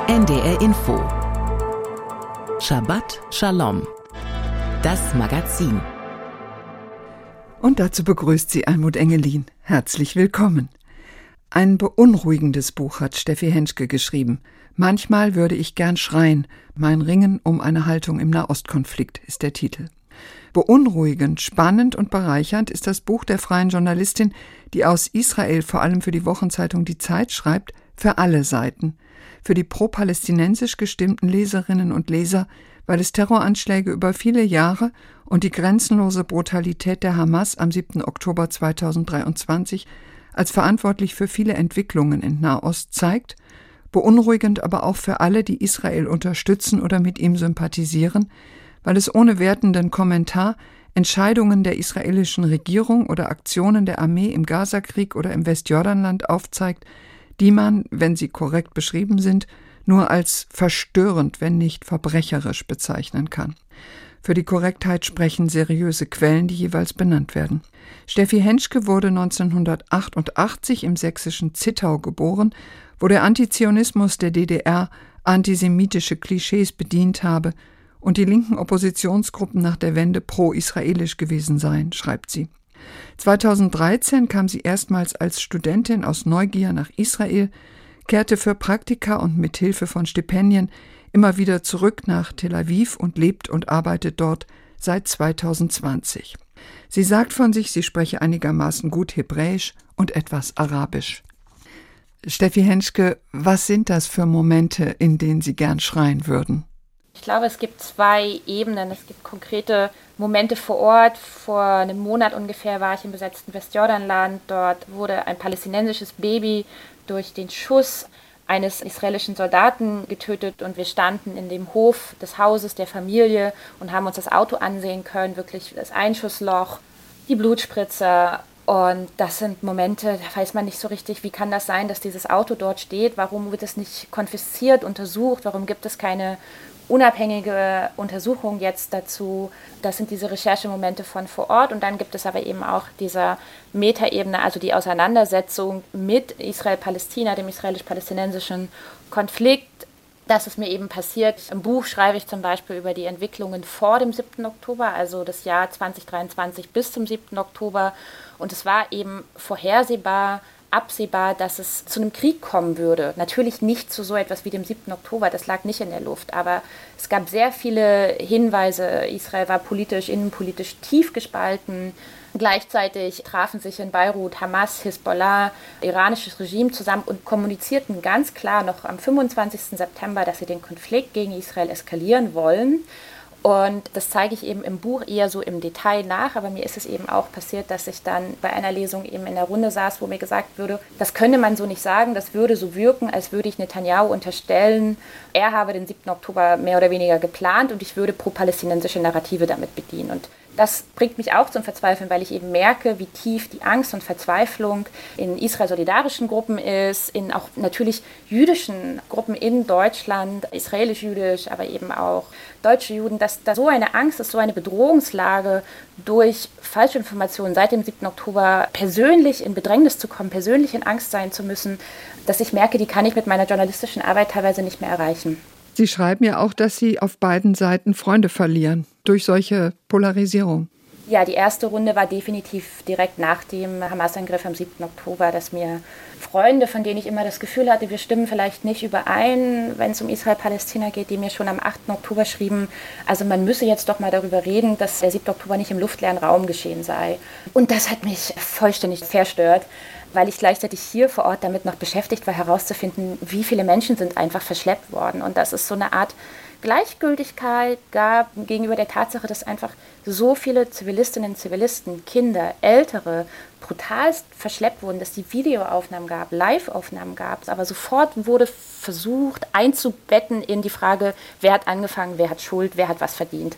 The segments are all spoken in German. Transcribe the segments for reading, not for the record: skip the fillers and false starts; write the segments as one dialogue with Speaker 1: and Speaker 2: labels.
Speaker 1: NDR Info. Shabbat Shalom. Das Magazin.
Speaker 2: Und dazu begrüßt sie Almut Engelin. Herzlich willkommen. Ein beunruhigendes Buch hat Steffi Henschke geschrieben. Manchmal würde ich gern schreien. Mein Ringen um eine Haltung im Nahostkonflikt ist der Titel. Beunruhigend, spannend und bereichernd ist das Buch der freien Journalistin, die aus Israel vor allem für die Wochenzeitung Die Zeit schreibt, für alle Seiten. Für die pro-palästinensisch gestimmten Leserinnen und Leser, weil es Terroranschläge über viele Jahre und die grenzenlose Brutalität der Hamas am 7. Oktober 2023 als verantwortlich für viele Entwicklungen in Nahost zeigt, beunruhigend aber auch für alle, die Israel unterstützen oder mit ihm sympathisieren, weil es ohne wertenden Kommentar Entscheidungen der israelischen Regierung oder Aktionen der Armee im Gazakrieg oder im Westjordanland aufzeigt, die man, wenn sie korrekt beschrieben sind, nur als verstörend, wenn nicht verbrecherisch bezeichnen kann. Für die Korrektheit sprechen seriöse Quellen, die jeweils benannt werden. Steffi Henschke wurde 1988 im sächsischen Zittau geboren, wo der Antizionismus der DDR antisemitische Klischees bedient habe und die linken Oppositionsgruppen nach der Wende pro-israelisch gewesen seien, schreibt sie. 2013 kam sie erstmals als Studentin aus Neugier nach Israel, kehrte für Praktika und mit Hilfe von Stipendien immer wieder zurück nach Tel Aviv und lebt und arbeitet dort seit 2020. Sie sagt von sich, sie spreche einigermaßen gut Hebräisch und etwas Arabisch. Steffi Henschke, was sind das für Momente, in denen Sie gern schreien würden?
Speaker 3: Ich glaube, es gibt zwei Ebenen. Es gibt konkrete Momente vor Ort. Vor einem Monat ungefähr war ich im besetzten Westjordanland. Dort wurde ein palästinensisches Baby durch den Schuss eines israelischen Soldaten getötet und wir standen in dem Hof des Hauses der Familie und haben uns das Auto ansehen können, wirklich das Einschussloch, die Blutspritze. Und das sind Momente, da weiß man nicht so richtig, wie kann das sein, dass dieses Auto dort steht, warum wird es nicht konfisziert, untersucht, warum gibt es keine unabhängige Untersuchung jetzt dazu. Das sind diese Recherchemomente von vor Ort und dann gibt es aber eben auch diese Metaebene, also die Auseinandersetzung mit Israel-Palästina, dem israelisch-palästinensischen Konflikt. Das ist mir eben passiert. Im Buch schreibe ich zum Beispiel über die Entwicklungen vor dem 7. Oktober, also das Jahr 2023 bis zum 7. Oktober. Und es war eben vorhersehbar, absehbar, dass es zu einem Krieg kommen würde. Natürlich nicht zu so etwas wie dem 7. Oktober, das lag nicht in der Luft, aber es gab sehr viele Hinweise. Israel war politisch, innenpolitisch tief gespalten. Gleichzeitig trafen sich in Beirut Hamas, Hisbollah, iranisches Regime zusammen und kommunizierten ganz klar noch am 25. September, dass sie den Konflikt gegen Israel eskalieren wollen. Und das zeige ich eben im Buch eher so im Detail nach, aber mir ist es eben auch passiert, dass ich dann bei einer Lesung eben in der Runde saß, wo mir gesagt würde, das könne man so nicht sagen, das würde so wirken, als würde ich Netanyahu unterstellen, er habe den 7. Oktober mehr oder weniger geplant und ich würde pro-palästinensische Narrative damit bedienen. Und das bringt mich auch zum Verzweifeln, weil ich eben merke, wie tief die Angst und Verzweiflung in israel-solidarischen Gruppen ist, in auch natürlich jüdischen Gruppen in Deutschland, israelisch-jüdisch, aber eben auch deutsche Juden, dass da so eine Angst ist, so eine Bedrohungslage durch Falschinformationen seit dem 7. Oktober persönlich in Bedrängnis zu kommen, persönlich in Angst sein zu müssen, dass ich merke, die kann ich mit meiner journalistischen Arbeit teilweise nicht mehr erreichen.
Speaker 2: Sie schreiben ja auch, dass Sie auf beiden Seiten Freunde verlieren durch solche Polarisierung.
Speaker 3: Ja, die erste Runde war definitiv direkt nach dem Hamas-Angriff am 7. Oktober, dass mir Freunde, von denen ich immer das Gefühl hatte, wir stimmen vielleicht nicht überein, wenn es um Israel-Palästina geht, die mir schon am 8. Oktober schrieben, also man müsse jetzt doch mal darüber reden, dass der 7. Oktober nicht im luftleeren Raum geschehen sei. Und das hat mich vollständig verstört, weil ich gleichzeitig hier vor Ort damit noch beschäftigt war, herauszufinden, wie viele Menschen sind einfach verschleppt worden. Und dass es so eine Art Gleichgültigkeit gab gegenüber der Tatsache, dass einfach so viele Zivilistinnen und Zivilisten, Kinder, Ältere brutalst verschleppt wurden, dass die Videoaufnahmen gab, Live-Aufnahmen gab. Aber sofort wurde versucht einzubetten in die Frage, wer hat angefangen, wer hat Schuld, wer hat was verdient.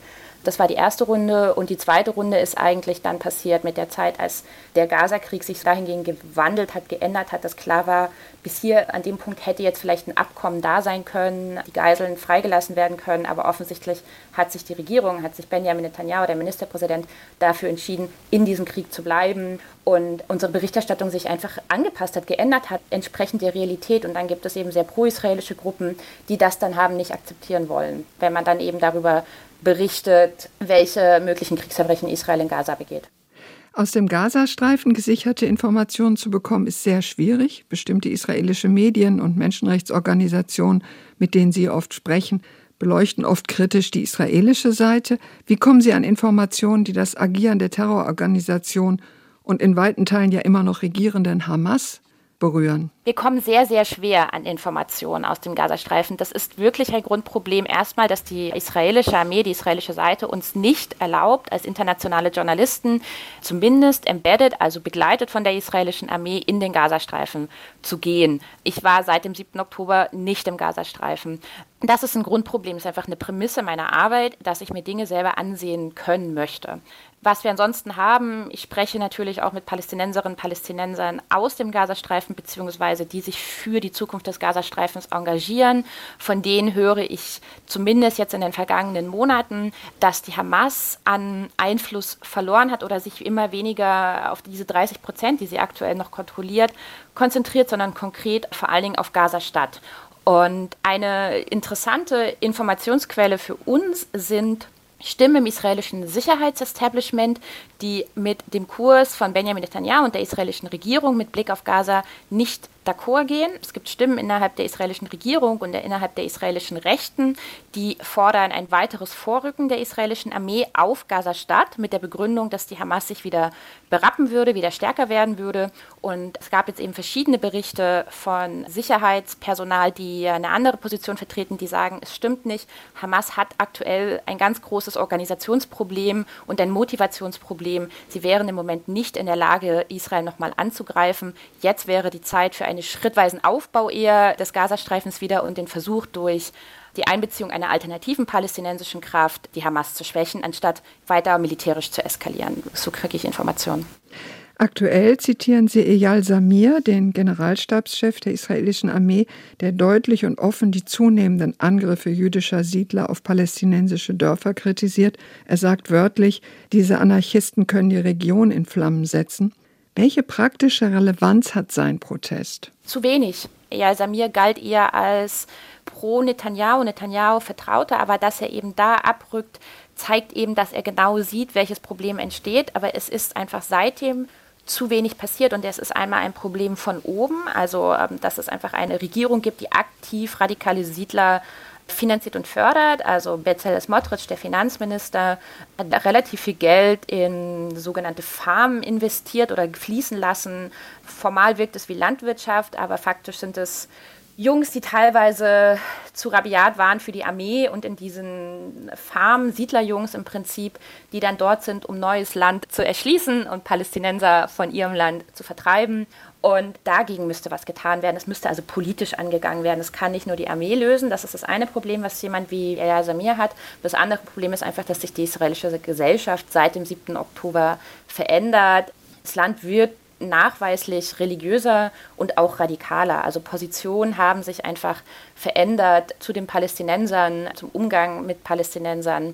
Speaker 3: Das war die erste Runde und die zweite Runde ist eigentlich dann passiert mit der Zeit, als der Gazakrieg sich dahingehend gewandelt hat, geändert hat, dass klar war, bis hier an dem Punkt hätte jetzt vielleicht ein Abkommen da sein können, die Geiseln freigelassen werden können, aber offensichtlich hat sich die Regierung, hat sich Benjamin Netanyahu, der Ministerpräsident, dafür entschieden, in diesem Krieg zu bleiben und unsere Berichterstattung sich einfach angepasst hat, geändert hat, entsprechend der Realität. Und dann gibt es eben sehr pro-israelische Gruppen, die das dann haben nicht akzeptieren wollen, wenn man dann eben darüber berichtet, welche möglichen Kriegsverbrechen Israel in Gaza begeht.
Speaker 2: Aus dem Gazastreifen gesicherte Informationen zu bekommen, ist sehr schwierig. Bestimmte israelische Medien und Menschenrechtsorganisationen, mit denen Sie oft sprechen, beleuchten oft kritisch die israelische Seite. Wie kommen Sie an Informationen, die das Agieren der Terrororganisation und in weiten Teilen ja immer noch regierenden Hamas berühren?
Speaker 3: Wir kommen sehr, sehr schwer an Informationen aus dem Gazastreifen. Das ist wirklich ein Grundproblem. Erstmal, dass die israelische Armee, die israelische Seite uns nicht erlaubt, als internationale Journalisten zumindest embedded, also begleitet von der israelischen Armee, in den Gazastreifen zu gehen. Ich war seit dem 7. Oktober nicht im Gazastreifen. Das ist ein Grundproblem, das ist einfach eine Prämisse meiner Arbeit, dass ich mir Dinge selber ansehen können möchte. Was wir ansonsten haben, ich spreche natürlich auch mit Palästinenserinnen und Palästinensern aus dem Gazastreifen, beziehungsweise die sich für die Zukunft des Gazastreifens engagieren. Von denen höre ich zumindest jetzt in den vergangenen Monaten, dass die Hamas an Einfluss verloren hat oder sich immer weniger auf diese 30%, die sie aktuell noch kontrolliert, konzentriert, sondern konkret vor allen Dingen auf Gaza-Stadt. Und eine interessante Informationsquelle für uns sind Stimmen im israelischen Sicherheitsestablishment, die mit dem Kurs von Benjamin Netanyahu und der israelischen Regierung mit Blick auf Gaza nicht d'accord gehen. Es gibt Stimmen innerhalb der israelischen Regierung und innerhalb der israelischen Rechten, die fordern ein weiteres Vorrücken der israelischen Armee auf Gaza-Stadt mit der Begründung, dass die Hamas sich wieder berappen würde, wieder stärker werden würde. Und es gab jetzt eben verschiedene Berichte von Sicherheitspersonal, die eine andere Position vertreten, die sagen, es stimmt nicht. Hamas hat aktuell ein ganz großes Organisationsproblem und ein Motivationsproblem. Sie wären im Moment nicht in der Lage, Israel nochmal anzugreifen. Jetzt wäre die Zeit für einen schrittweisen Aufbau eher des Gazastreifens wieder und den Versuch durch die Einbeziehung einer alternativen palästinensischen Kraft, die Hamas zu schwächen, anstatt weiter militärisch zu eskalieren. So kriege ich Informationen.
Speaker 2: Aktuell zitieren Sie Eyal Zamir, den Generalstabschef der israelischen Armee, der deutlich und offen die zunehmenden Angriffe jüdischer Siedler auf palästinensische Dörfer kritisiert. Er sagt wörtlich, diese Anarchisten können die Region in Flammen setzen. Welche praktische Relevanz hat sein Protest?
Speaker 3: Zu wenig. Eyal Zamir galt eher als pro-Netanyahu, Vertrauter, aber dass er eben da abrückt, zeigt eben, dass er genau sieht, welches Problem entsteht. Aber es ist einfach seitdem zu wenig passiert und es ist einmal ein Problem von oben, also dass es einfach eine Regierung gibt, die aktiv radikale Siedler finanziert und fördert. Also Bezalel Smotrich, der Finanzminister, hat relativ viel Geld in sogenannte Farmen investiert oder fließen lassen. Formal wirkt es wie Landwirtschaft, aber faktisch sind es Jungs, die teilweise zu rabiat waren für die Armee und in diesen Farmen, Siedlerjungs im Prinzip, die dann dort sind, um neues Land zu erschließen und Palästinenser von ihrem Land zu vertreiben. Und dagegen müsste was getan werden. Es müsste also politisch angegangen werden. Es kann nicht nur die Armee lösen. Das ist das eine Problem, was jemand wie Eyal Zamir hat. Das andere Problem ist einfach, dass sich die israelische Gesellschaft seit dem 7. Oktober verändert. Das Land wird nachweislich religiöser und auch radikaler. Also Positionen haben sich einfach verändert zu den Palästinensern, zum Umgang mit Palästinensern.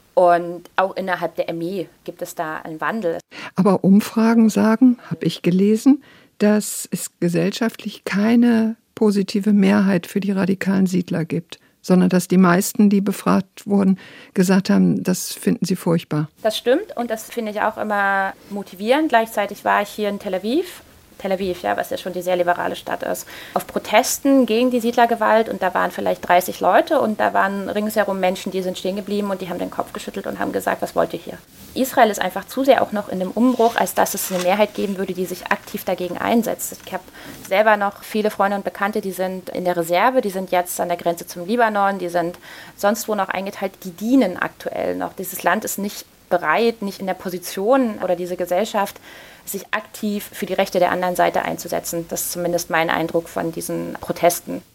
Speaker 3: Und auch innerhalb der Armee gibt es da einen Wandel.
Speaker 2: Aber Umfragen sagen, habe ich gelesen, dass es gesellschaftlich keine positive Mehrheit für die radikalen Siedler gibt, sondern dass die meisten, die befragt wurden, gesagt haben, das finden sie furchtbar.
Speaker 3: Das stimmt und das finde ich auch immer motivierend. Gleichzeitig war ich hier in Tel Aviv, ja, was ja schon die sehr liberale Stadt ist, auf Protesten gegen die Siedlergewalt und da waren vielleicht 30 Leute und da waren ringsherum Menschen, die sind stehen geblieben und die haben den Kopf geschüttelt und haben gesagt, was wollt ihr hier? Israel ist einfach zu sehr auch noch in dem Umbruch, als dass es eine Mehrheit geben würde, die sich aktiv dagegen einsetzt. Ich habe selber noch viele Freunde und Bekannte, die sind in der Reserve, die sind jetzt an der Grenze zum Libanon, die sind sonst wo noch eingeteilt, die dienen aktuell noch. Dieses Land ist nicht bereit, nicht in der Position oder diese Gesellschaft, sich aktiv für die Rechte der anderen Seite einzusetzen. Das ist zumindest mein Eindruck von diesen Protesten.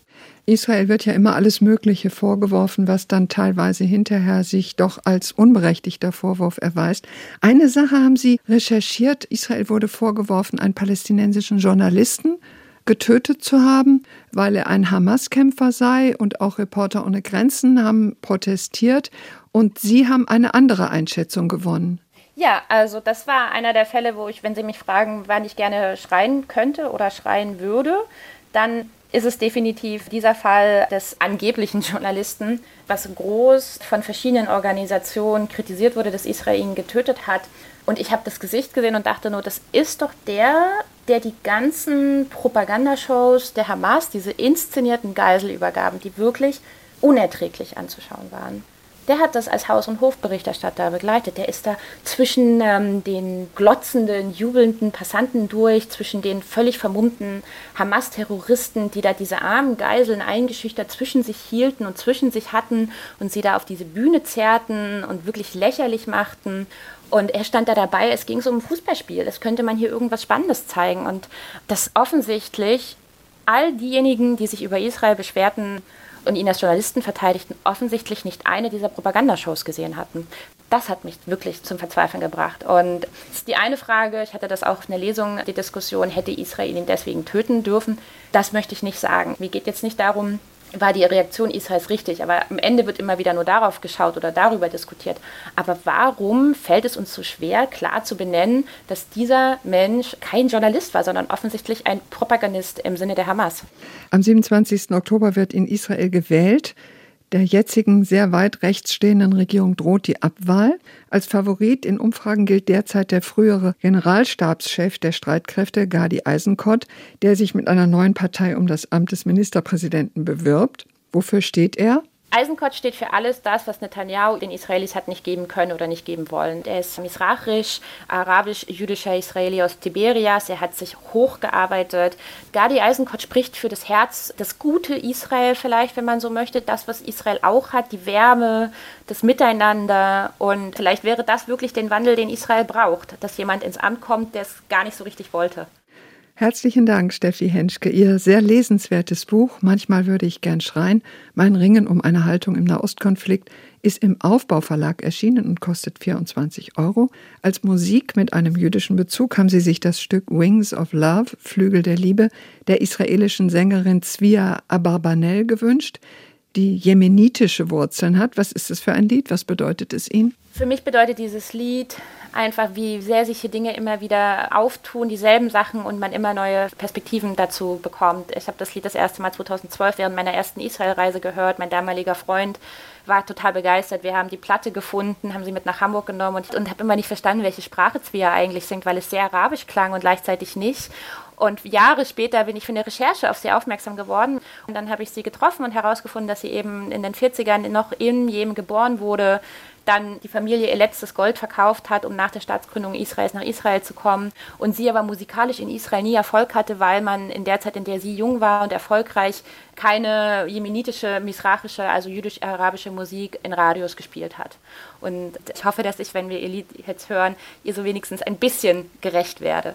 Speaker 2: Israel wird ja immer alles Mögliche vorgeworfen, was dann teilweise hinterher sich doch als unberechtigter Vorwurf erweist. Eine Sache haben Sie recherchiert. Israel wurde vorgeworfen, einen palästinensischen Journalisten getötet zu haben, weil er ein Hamas-Kämpfer sei, und auch Reporter ohne Grenzen haben protestiert. Und Sie haben eine andere Einschätzung gewonnen.
Speaker 3: Ja, also das war einer der Fälle, wo ich, wenn Sie mich fragen, wann ich gerne schreien könnte oder schreien würde, dann ist es definitiv dieser Fall des angeblichen Journalisten, was groß von verschiedenen Organisationen kritisiert wurde, dass Israel ihn getötet hat. Und ich habe das Gesicht gesehen und dachte nur, das ist doch der die ganzen Propagandashows der Hamas, diese inszenierten Geiselübergaben, die wirklich unerträglich anzuschauen waren. Der hat das als Haus- und Hofberichterstatter begleitet. Der ist da zwischen den glotzenden, jubelnden Passanten durch, zwischen den völlig vermummten Hamas-Terroristen, die da diese armen Geiseln eingeschüchtert zwischen sich hielten und zwischen sich hatten und sie da auf diese Bühne zerrten und wirklich lächerlich machten. Und er stand da dabei, es ging so um ein Fußballspiel, es könnte man hier irgendwas Spannendes zeigen. Und dass offensichtlich all diejenigen, die sich über Israel beschwerten und ihn als Journalisten verteidigten, offensichtlich nicht eine dieser Propagandashows gesehen hatten. Das hat mich wirklich zum Verzweifeln gebracht. Und das ist die eine Frage, ich hatte das auch in der Lesung, die Diskussion, hätte Israel ihn deswegen töten dürfen? Das möchte ich nicht sagen. Mir geht jetzt nicht darum, war die Reaktion Israels richtig, aber am Ende wird immer wieder nur darauf geschaut oder darüber diskutiert. Aber warum fällt es uns so schwer, klar zu benennen, dass dieser Mensch kein Journalist war, sondern offensichtlich ein Propagandist im Sinne der Hamas?
Speaker 2: Am 27. Oktober wird in Israel gewählt. Der jetzigen sehr weit rechts stehenden Regierung droht die Abwahl. Als Favorit in Umfragen gilt derzeit der frühere Generalstabschef der Streitkräfte, Gadi Eisenkot, der sich mit einer neuen Partei um das Amt des Ministerpräsidenten bewirbt. Wofür steht er?
Speaker 3: Eisenkot steht für alles das, was Netanyahu den Israelis hat nicht geben können oder nicht geben wollen. Er ist misrachisch, arabisch-jüdischer Israeli aus Tiberias. Er hat sich hochgearbeitet. Gadi Eisenkot spricht für das Herz, das gute Israel vielleicht, wenn man so möchte. Das, was Israel auch hat, die Wärme, das Miteinander. Und vielleicht wäre das wirklich den Wandel, den Israel braucht, dass jemand ins Amt kommt, der es gar nicht so richtig wollte.
Speaker 2: Herzlichen Dank, Steffi Henschke. Ihr sehr lesenswertes Buch »Manchmal würde ich gern schreien. Mein Ringen um eine Haltung im Nahostkonflikt« ist im Aufbau-Verlag erschienen und kostet 24 €. Als Musik mit einem jüdischen Bezug haben Sie sich das Stück »Wings of Love«, Flügel der Liebe, der israelischen Sängerin Zvia Abarbanel gewünscht, die jemenitische Wurzeln hat. Was ist es für ein Lied? Was bedeutet es Ihnen?
Speaker 3: Für mich bedeutet dieses Lied einfach, wie sehr sich hier Dinge immer wieder auftun, dieselben Sachen, und man immer neue Perspektiven dazu bekommt. Ich habe das Lied das erste Mal 2012 während meiner ersten Israelreise gehört. Mein damaliger Freund war total begeistert. Wir haben die Platte gefunden, haben sie mit nach Hamburg genommen und habe immer nicht verstanden, welche Sprache Zvia eigentlich singt, weil es sehr arabisch klang und gleichzeitig nicht. Und Jahre später bin ich für eine Recherche auf sie aufmerksam geworden. Und dann habe ich sie getroffen und herausgefunden, dass sie eben in den 40ern noch in Jemen geboren wurde, dann die Familie ihr letztes Gold verkauft hat, um nach der Staatsgründung Israels nach Israel zu kommen. Und sie aber musikalisch in Israel nie Erfolg hatte, weil man in der Zeit, in der sie jung war und erfolgreich, keine jemenitische, misrachische, also jüdisch-arabische Musik in Radios gespielt hat. Und ich hoffe, dass ich, wenn wir ihr Lied jetzt hören, ihr so wenigstens ein bisschen gerecht werde.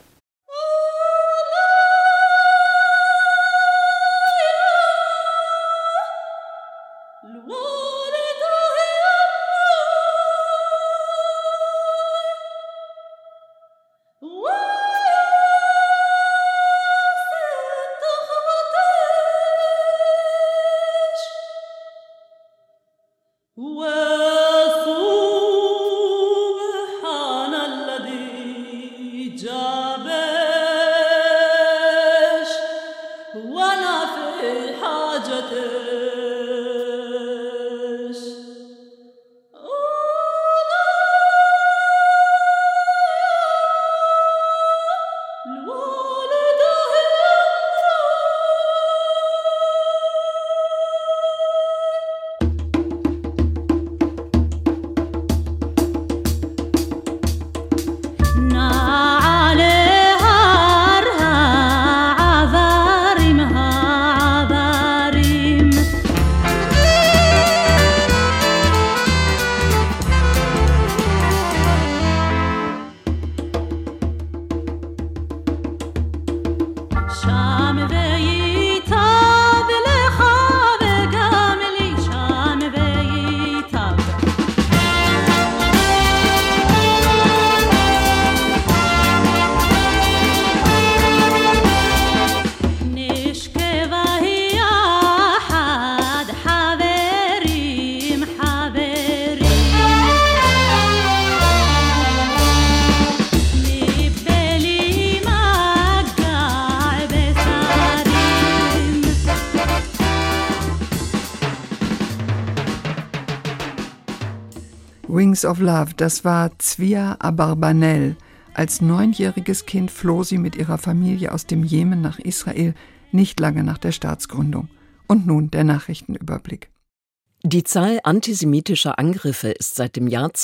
Speaker 2: Wings of Love, das war Zvia Abarbanel. Als 9-jähriges Kind floh sie mit ihrer Familie aus dem Jemen nach Israel, nicht lange nach der Staatsgründung. Und nun der Nachrichtenüberblick.
Speaker 4: Die Zahl antisemitischer Angriffe ist seit dem Jahr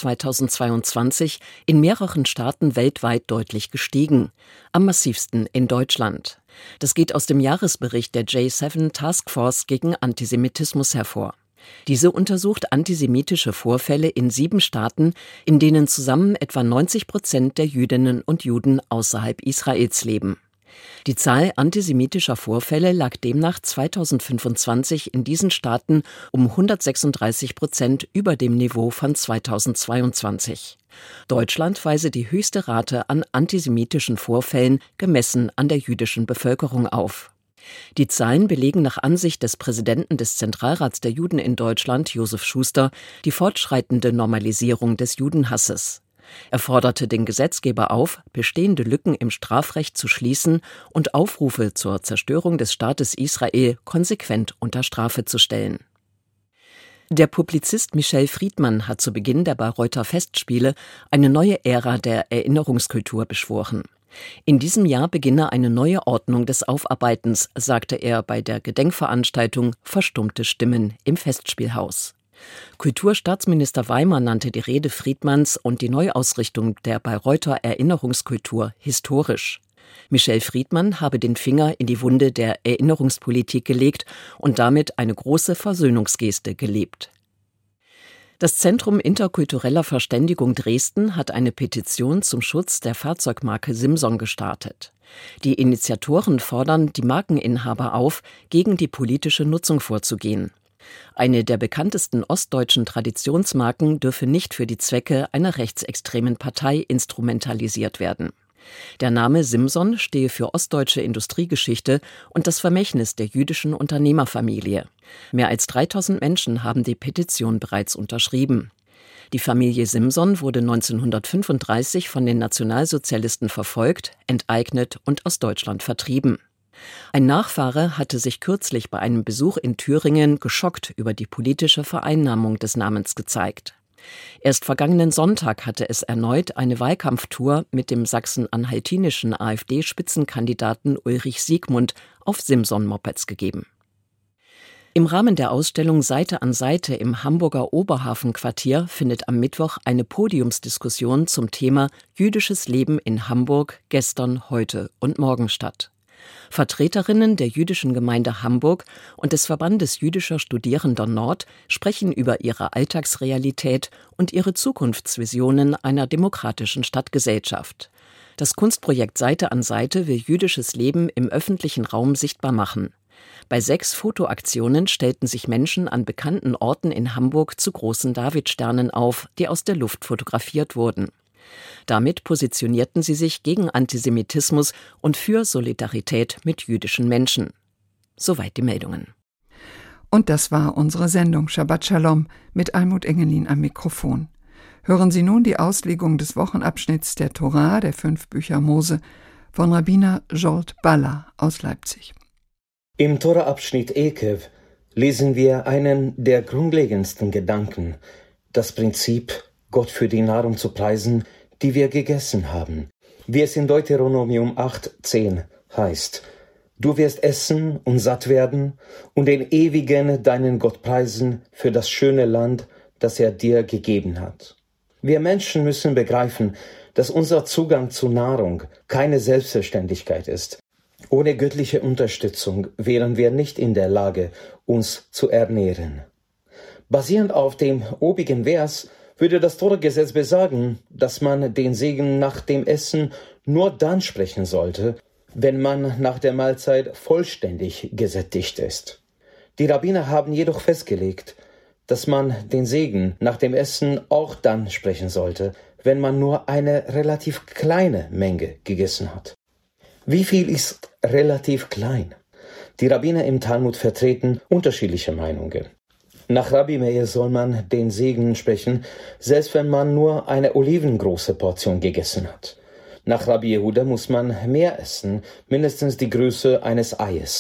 Speaker 4: 2022 in mehreren Staaten weltweit deutlich gestiegen. Am massivsten in Deutschland. Das geht aus dem Jahresbericht der J7 Taskforce gegen Antisemitismus hervor. Diese untersucht antisemitische Vorfälle in 7 Staaten, in denen zusammen etwa 90% der Jüdinnen und Juden außerhalb Israels leben. Die Zahl antisemitischer Vorfälle lag demnach 2025 in diesen Staaten um 136% über dem Niveau von 2022. Deutschland weise die höchste Rate an antisemitischen Vorfällen gemessen an der jüdischen Bevölkerung auf. Die Zahlen belegen nach Ansicht des Präsidenten des Zentralrats der Juden in Deutschland, Josef Schuster, die fortschreitende Normalisierung des Judenhasses. Er forderte den Gesetzgeber auf, bestehende Lücken im Strafrecht zu schließen und Aufrufe zur Zerstörung des Staates Israel konsequent unter Strafe zu stellen. Der Publizist Michel Friedmann hat zu Beginn der Bayreuther Festspiele eine neue Ära der Erinnerungskultur beschworen. In diesem Jahr beginne eine neue Ordnung des Aufarbeitens, sagte er bei der Gedenkveranstaltung Verstummte Stimmen im Festspielhaus. Kulturstaatsminister Weimer nannte die Rede Friedmanns und die Neuausrichtung der Bayreuther Erinnerungskultur historisch. Michel Friedmann habe den Finger in die Wunde der Erinnerungspolitik gelegt und damit eine große Versöhnungsgeste gelebt. Das Zentrum interkultureller Verständigung Dresden hat eine Petition zum Schutz der Fahrzeugmarke Simson gestartet. Die Initiatoren fordern die Markeninhaber auf, gegen die politische Nutzung vorzugehen. Eine der bekanntesten ostdeutschen Traditionsmarken dürfe nicht für die Zwecke einer rechtsextremen Partei instrumentalisiert werden. Der Name Simson stehe für ostdeutsche Industriegeschichte und das Vermächtnis der jüdischen Unternehmerfamilie. Mehr als 3000 Menschen haben die Petition bereits unterschrieben. Die Familie Simson wurde 1935 von den Nationalsozialisten verfolgt, enteignet und aus Deutschland vertrieben. Ein Nachfahre hatte sich kürzlich bei einem Besuch in Thüringen geschockt über die politische Vereinnahmung des Namens gezeigt. Erst vergangenen Sonntag hatte es erneut eine Wahlkampftour mit dem sachsen-anhaltinischen AfD-Spitzenkandidaten Ulrich Siegmund auf Simson-Mopeds gegeben. Im Rahmen der Ausstellung Seite an Seite im Hamburger Oberhafenquartier findet am Mittwoch eine Podiumsdiskussion zum Thema Jüdisches Leben in Hamburg gestern, heute und morgen statt. Vertreterinnen der jüdischen Gemeinde Hamburg und des Verbandes jüdischer Studierender Nord sprechen über ihre Alltagsrealität und ihre Zukunftsvisionen einer demokratischen Stadtgesellschaft. Das Kunstprojekt Seite an Seite will jüdisches Leben im öffentlichen Raum sichtbar machen. Bei 6 Fotoaktionen stellten sich Menschen an bekannten Orten in Hamburg zu großen Davidsternen auf, die aus der Luft fotografiert wurden. Damit positionierten sie sich gegen Antisemitismus und für Solidarität mit jüdischen Menschen. Soweit die Meldungen.
Speaker 2: Und das war unsere Sendung Shabbat Shalom mit Almut Engelin am Mikrofon. Hören Sie nun die Auslegung des Wochenabschnitts der Torah, der 5 Bücher Mose, von Rabbiner Zsolt Balla aus Leipzig.
Speaker 5: Im Tora-Abschnitt Ekev lesen wir einen der grundlegendsten Gedanken, das Prinzip, Gott für die Nahrung zu preisen, die wir gegessen haben. Wie es in Deuteronomium 8,10 heißt: Du wirst essen und satt werden und den Ewigen, deinen Gott, preisen für das schöne Land, das er dir gegeben hat. Wir Menschen müssen begreifen, dass unser Zugang zu Nahrung keine Selbstverständlichkeit ist. Ohne göttliche Unterstützung wären wir nicht in der Lage, uns zu ernähren. Basierend auf dem obigen Vers würde das Tora-Gesetz besagen, dass man den Segen nach dem Essen nur dann sprechen sollte, wenn man nach der Mahlzeit vollständig gesättigt ist. Die Rabbiner haben jedoch festgelegt, dass man den Segen nach dem Essen auch dann sprechen sollte, wenn man nur eine relativ kleine Menge gegessen hat. Wie viel ist relativ klein? Die Rabbiner im Talmud vertreten unterschiedliche Meinungen. Nach Rabbi Meir soll man den Segen sprechen, selbst wenn man nur eine olivengroße Portion gegessen hat. Nach Rabbi Yehuda muss man mehr essen, mindestens die Größe eines Eies,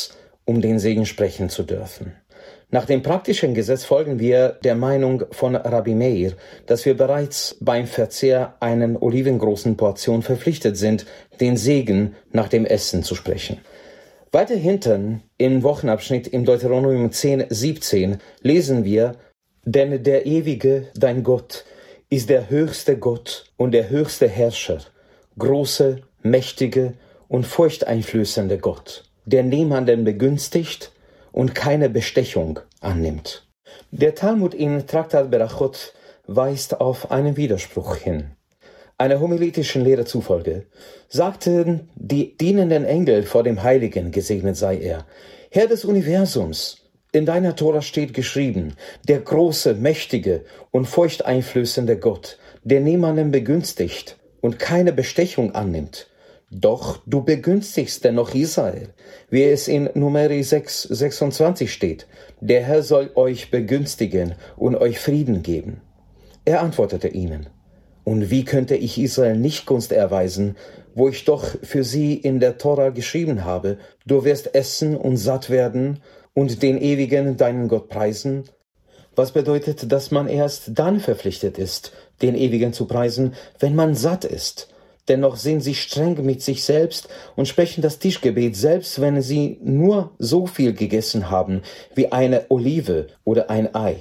Speaker 5: um den Segen sprechen zu dürfen. Nach dem praktischen Gesetz folgen wir der Meinung von Rabbi Meir, dass wir bereits beim Verzehr einer olivengroßen Portion verpflichtet sind, den Segen nach dem Essen zu sprechen. Weiter hinten im Wochenabschnitt im Deuteronomium 10,17 lesen wir: Denn der Ewige, dein Gott, ist der höchste Gott und der höchste Herrscher, große, mächtige und furchteinflößende Gott, der niemanden begünstigt und keine Bestechung annimmt. Der Talmud in Traktat Berachot weist auf einen Widerspruch hin. Einer homiletischen Lehre zufolge sagten die dienenden Engel vor dem Heiligen, gesegnet sei er: Herr des Universums, in deiner Tora steht geschrieben, der große, mächtige und furchteinflößende Gott, der niemanden begünstigt und keine Bestechung annimmt. Doch du begünstigst dennoch Israel, wie es in Numeri 6,26 steht. Der Herr soll euch begünstigen und euch Frieden geben. Er antwortete ihnen: Und wie könnte ich Israel nicht Gunst erweisen, wo ich doch für sie in der Tora geschrieben habe, du wirst essen und satt werden und den Ewigen, deinen Gott, preisen? Was bedeutet, dass man erst dann verpflichtet ist, den Ewigen zu preisen, wenn man satt ist? Dennoch sind sie streng mit sich selbst und sprechen das Tischgebet, selbst wenn sie nur so viel gegessen haben wie eine Olive oder ein Ei.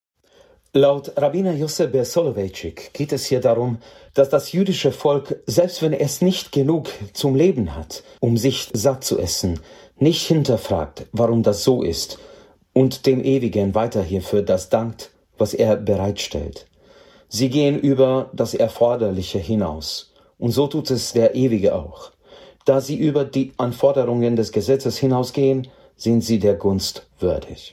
Speaker 5: Laut Rabbiner Yosef Ber Soloveitchik geht es hier darum, dass das jüdische Volk, selbst wenn es nicht genug zum Leben hat, um sich satt zu essen, nicht hinterfragt, warum das so ist, und dem Ewigen weiter hierfür das dankt, was er bereitstellt. Sie gehen über das Erforderliche hinaus. Und so tut es der Ewige auch. Da sie über die Anforderungen des Gesetzes hinausgehen, sind sie der Gunst würdig.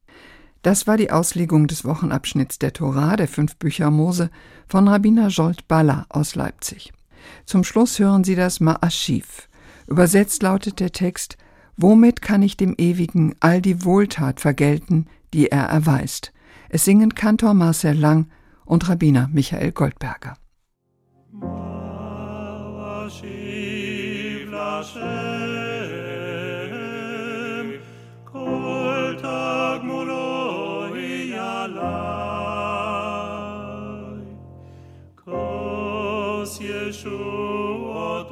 Speaker 2: Das war die Auslegung des Wochenabschnitts der Tora, der 5 Bücher Mose, von Rabbiner Zsolt Balla aus Leipzig. Zum Schluss hören Sie das Ma'aschiv. Übersetzt lautet der Text: Womit kann ich dem Ewigen all die Wohltat vergelten, die er erweist? Es singen Kantor Marcel Lang und Rabbiner Michael Goldberger.
Speaker 6: Shiv Lashem, Kol Tagmoloi Alai, Kos Yeshuot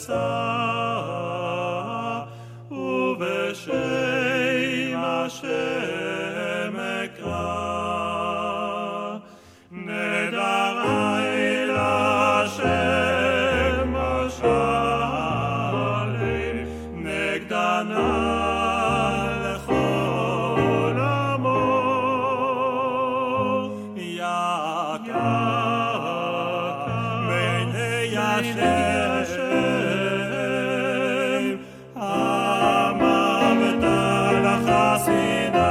Speaker 6: Esa, Uveshem Hashem Ekra, Nedarai Lashem Hashalem, Negdana Lechol Amor, Yaka Beinei Hashem, Amavta Lachasina,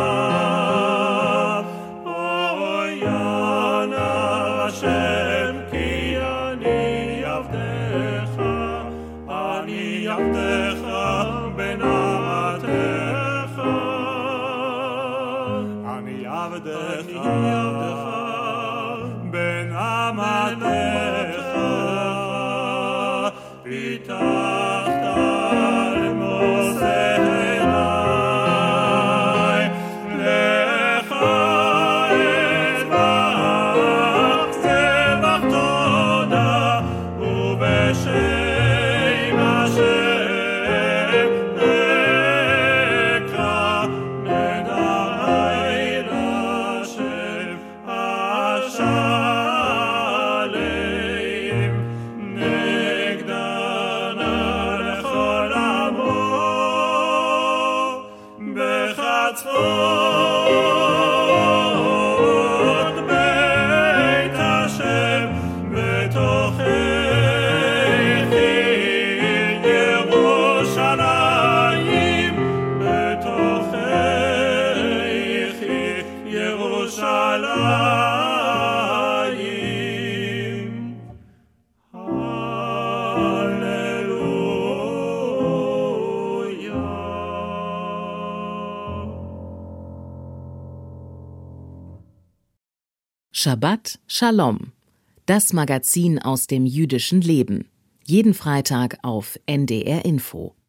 Speaker 6: Oyana Hashem, Ki Ani Avdecha, Ani Avdecha Ben Amatecha, Ani Avdecha Ben Amatecha, Pitachta Moshe Elai, Lecha Ezbach, Zebach Toda, Uveshem Hashem Ekra, Nedarai Lashem Hashalem, Negdana Lechol Amor, Bechatzot Beit Hashem, Betochechi Yerushalayim, Betochechi Yerushalayim.
Speaker 1: Shabbat Shalom. Das Magazin aus dem jüdischen Leben. Jeden Freitag auf NDR Info.